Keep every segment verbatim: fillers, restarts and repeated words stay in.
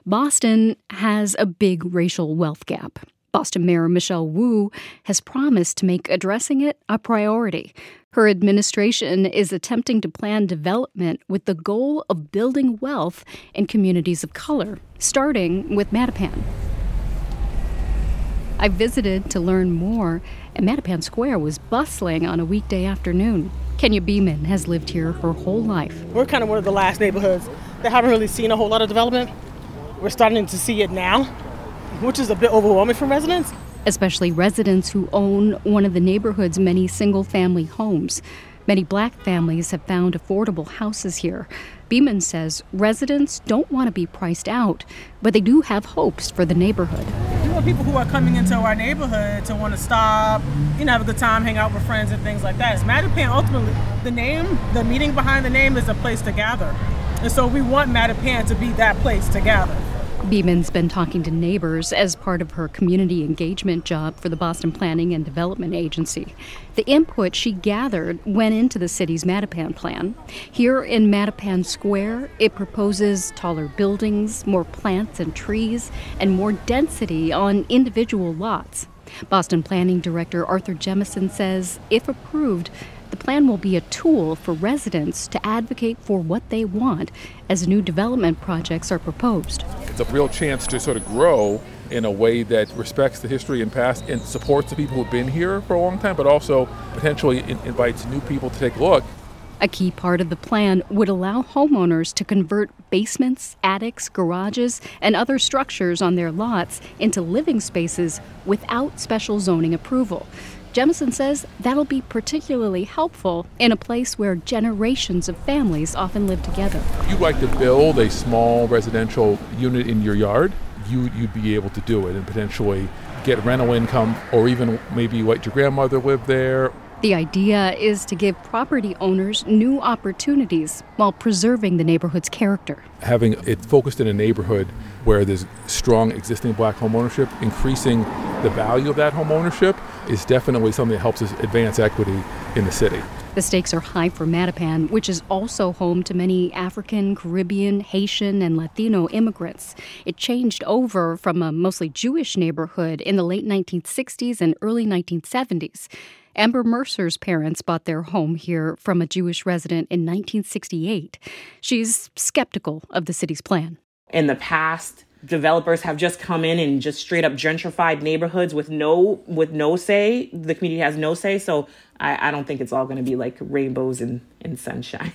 Boston has a big racial wealth gap. Boston Mayor Michelle Wu has promised to make addressing it a priority. Her administration is attempting to plan development with the goal of building wealth in communities of color, starting with Mattapan. I visited to learn more, and Mattapan Square was bustling on a weekday afternoon. Kenya Beeman has lived here her whole life. We're kind of one of the last neighborhoods that haven't really seen a whole lot of development. We're starting to see it now, which is a bit overwhelming for residents. Especially residents who own one of the neighborhood's many single-family homes. Many black families have found affordable houses here. Beeman says residents don't want to be priced out, but they do have hopes for the neighborhood. We want people who are coming into our neighborhood to want to stop, you know, have a good time, hang out with friends and things like that. It's Mattapan, ultimately, the name, the meaning behind the name is a place to gather. And so we want Mattapan to be that place to gather. Beeman's been talking to neighbors as part of her community engagement job for the Boston Planning and Development Agency. The input she gathered went into the city's Mattapan plan. Here in Mattapan Square, it proposes taller buildings, more plants and trees, and more density on individual lots. Boston Planning Director Arthur Jemison says, if approved, the plan will be a tool for residents to advocate for what they want as new development projects are proposed. It's a real chance to sort of grow in a way that respects the history and past and supports the people who've been here for a long time, but also potentially in- invites new people to take a look. A key part of the plan would allow homeowners to convert basements, attics, garages, and other structures on their lots into living spaces without special zoning approval. Jemison says that'll be particularly helpful in a place where generations of families often live together. If you'd like to build a small residential unit in your yard, you, you'd be able to do it and potentially get rental income, or even maybe let your grandmother live there. The idea is to give property owners new opportunities while preserving the neighborhood's character. Having it focused in a neighborhood where there's strong existing black home ownership, increasing the value of that home ownership is definitely something that helps us advance equity in the city. The stakes are high for Mattapan, which is also home to many African, Caribbean, Haitian, and Latino immigrants. It changed over from a mostly Jewish neighborhood in the late nineteen sixties and early nineteen seventies. Amber Mercer's parents bought their home here from a Jewish resident in nineteen sixty-eight. She's skeptical of the city's plan. In the past, developers have just come in and just straight up gentrified neighborhoods with no with no say. The community has no say, so I, I don't think it's all going to be like rainbows and, and sunshine.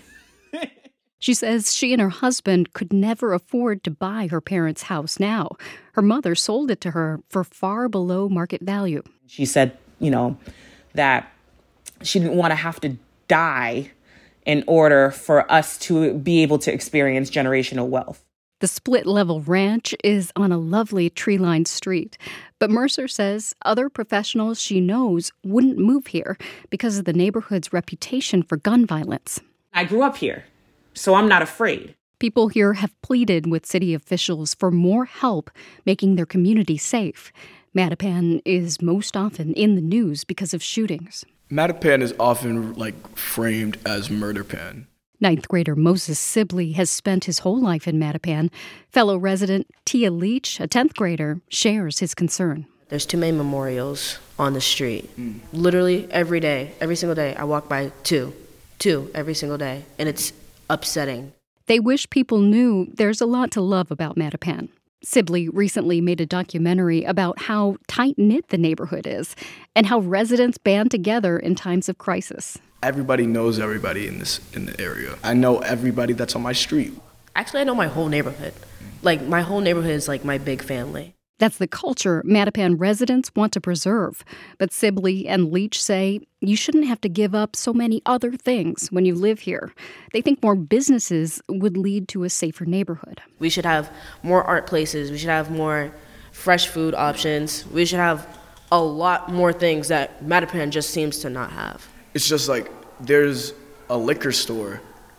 She says she and her husband could never afford to buy her parents' house now. Her mother sold it to her for far below market value. She said, you know, that she didn't want to have to die in order for us to be able to experience generational wealth. The split-level ranch is on a lovely tree-lined street, but Mercer says other professionals she knows wouldn't move here because of the neighborhood's reputation for gun violence. I grew up here, so I'm not afraid. People here have pleaded with city officials for more help making their community safe. Mattapan is most often in the news because of shootings. Mattapan is often like framed as Murderpan. Ninth grader Moses Sibley has spent his whole life in Mattapan. Fellow resident Tia Leach, a tenth grader, shares his concern. There's too many memorials on the street. Mm. Literally every day, every single day, I walk by two, two every single day, and it's upsetting. They wish people knew there's a lot to love about Mattapan. Sibley recently made a documentary about how tight-knit the neighborhood is and how residents band together in times of crisis. Everybody knows everybody in this in the area. I know everybody that's on my street. Actually, I know my whole neighborhood. Like, my whole neighborhood is like my big family. That's the culture Mattapan residents want to preserve. But Sibley and Leach say you shouldn't have to give up so many other things when you live here. They think more businesses would lead to a safer neighborhood. We should have more art places. We should have more fresh food options. We should have a lot more things that Mattapan just seems to not have. It's just like there's a liquor store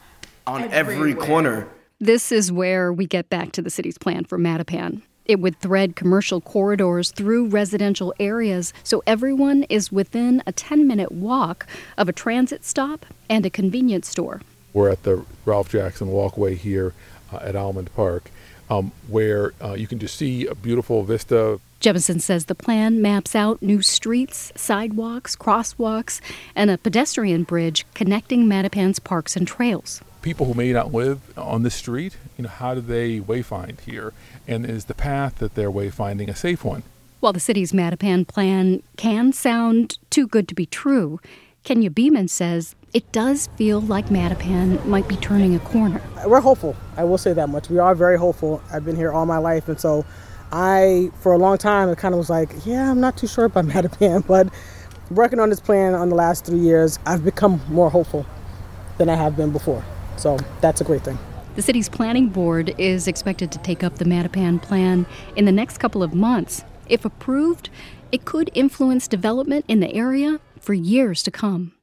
on Everywhere. every corner. This is where we get back to the city's plan for Mattapan. It would thread commercial corridors through residential areas so everyone is within a ten-minute walk of a transit stop and a convenience store. We're at the Ralph Jackson Walkway here uh, at Almond Park. um, where uh, you can just see a beautiful vista. Jemison says the plan maps out new streets, sidewalks, crosswalks, and a pedestrian bridge connecting Mattapan's parks and trails. People who may not live on this street, you know, how do they wayfind here? And is the path that they're wayfinding a safe one? While the city's Mattapan plan can sound too good to be true, Kenya Beeman says it does feel like Mattapan might be turning a corner. We're hopeful. I will say that much. We are very hopeful. I've been here all my life, and so I, for a long time, it kind of was like, yeah, I'm not too sure about Mattapan, but working on this plan on the last three years, I've become more hopeful than I have been before. So that's a great thing. The city's planning board is expected to take up the Mattapan plan in the next couple of months. If approved, it could influence development in the area for years to come.